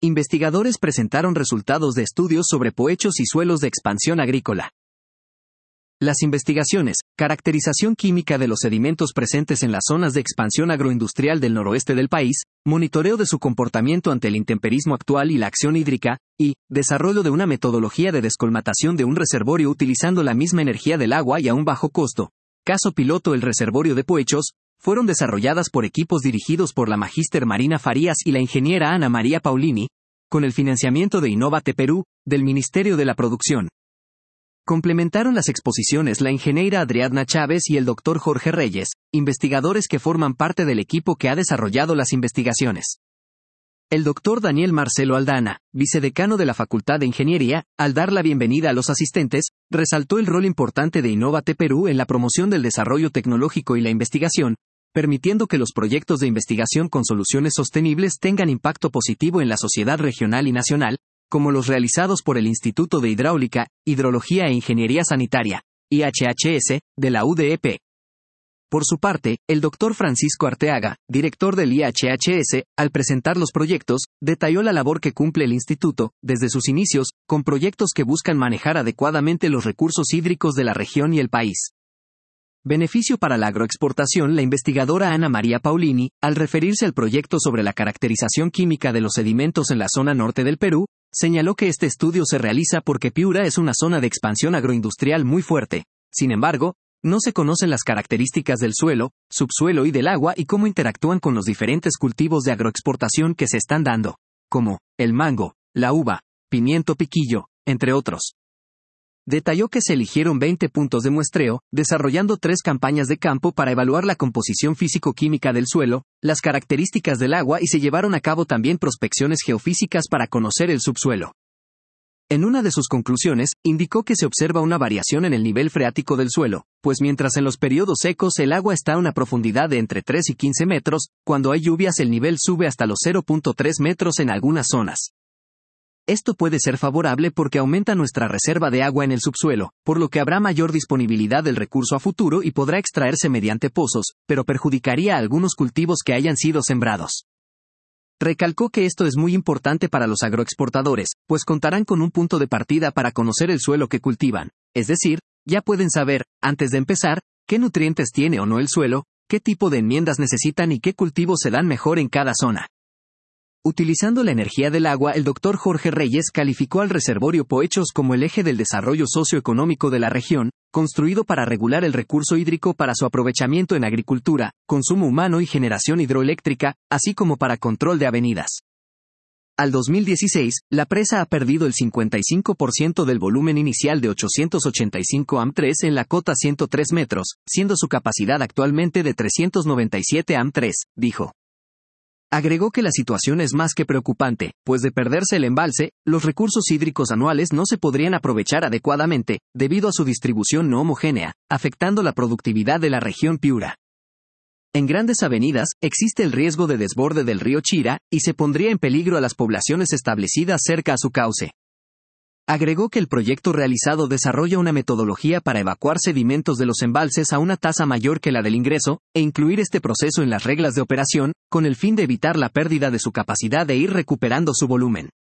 investigadores presentaron resultados de estudios sobre pohechos y suelos de expansión agrícola. Las investigaciones, caracterización química de los sedimentos presentes en las zonas de expansión agroindustrial del noroeste del país, monitoreo de su comportamiento ante el intemperismo actual y la acción hídrica, y desarrollo de una metodología de descolmatación de un reservorio utilizando la misma energía del agua y a un bajo costo. Caso piloto el reservorio de pohechos, fueron desarrolladas por equipos dirigidos por la magíster Marina Farías y la ingeniera Ana María Paulini, con el financiamiento de Innovate Perú, del Ministerio de la Producción. Complementaron las exposiciones la ingeniera Adriana Chávez y el Dr. Jorge Reyes, investigadores que forman parte del equipo que ha desarrollado las investigaciones. El Dr. Daniel Marcelo Aldana, vicedecano de la Facultad de Ingeniería, al dar la bienvenida a los asistentes, resaltó el rol importante de Innovate Perú en la promoción del desarrollo tecnológico y la investigación, permitiendo que los proyectos de investigación con soluciones sostenibles tengan impacto positivo en la sociedad regional y nacional, como los realizados por el Instituto de Hidráulica, Hidrología e Ingeniería Sanitaria, IHHS, de la UDEP. Por su parte, el Dr. Francisco Arteaga, director del IHHS, al presentar los proyectos, detalló la labor que cumple el instituto, desde sus inicios, con proyectos que buscan manejar adecuadamente los recursos hídricos de la región y el país. Beneficio para la agroexportación. La investigadora Ana María Paulini, al referirse al proyecto sobre la caracterización química de los sedimentos en la zona norte del Perú, señaló que este estudio se realiza porque Piura es una zona de expansión agroindustrial muy fuerte. Sin embargo, no se conocen las características del suelo, subsuelo y del agua y cómo interactúan con los diferentes cultivos de agroexportación que se están dando, como el mango, la uva, pimiento piquillo, entre otros. Detalló que se eligieron 20 puntos de muestreo, desarrollando 3 campañas de campo para evaluar la composición físico-química del suelo, las características del agua y se llevaron a cabo también prospecciones geofísicas para conocer el subsuelo. En una de sus conclusiones, indicó que se observa una variación en el nivel freático del suelo, pues mientras en los periodos secos el agua está a una profundidad de entre 3 y 15 metros, cuando hay lluvias el nivel sube hasta los 0.3 metros en algunas zonas. Esto puede ser favorable porque aumenta nuestra reserva de agua en el subsuelo, por lo que habrá mayor disponibilidad del recurso a futuro y podrá extraerse mediante pozos, pero perjudicaría a algunos cultivos que hayan sido sembrados. Recalcó que esto es muy importante para los agroexportadores, pues contarán con un punto de partida para conocer el suelo que cultivan, es decir, ya pueden saber, antes de empezar, qué nutrientes tiene o no el suelo, qué tipo de enmiendas necesitan y qué cultivos se dan mejor en cada zona. Utilizando la energía del agua, el Dr. Jorge Reyes calificó al reservorio Pohechos como el eje del desarrollo socioeconómico de la región, construido para regular el recurso hídrico para su aprovechamiento en agricultura, consumo humano y generación hidroeléctrica, así como para control de avenidas. Al 2016, la presa ha perdido el 55% del volumen inicial de 885 am3 en la cota 103 metros, siendo su capacidad actualmente de 397 am3, dijo. Agregó que la situación es más que preocupante, pues de perderse el embalse, los recursos hídricos anuales no se podrían aprovechar adecuadamente, debido a su distribución no homogénea, afectando la productividad de la región Piura. En grandes avenidas, existe el riesgo de desborde del río Chira, y se pondría en peligro a las poblaciones establecidas cerca a su cauce. Agregó que el proyecto realizado desarrolla una metodología para evacuar sedimentos de los embalses a una tasa mayor que la del ingreso, e incluir este proceso en las reglas de operación, con el fin de evitar la pérdida de su capacidad de ir recuperando su volumen.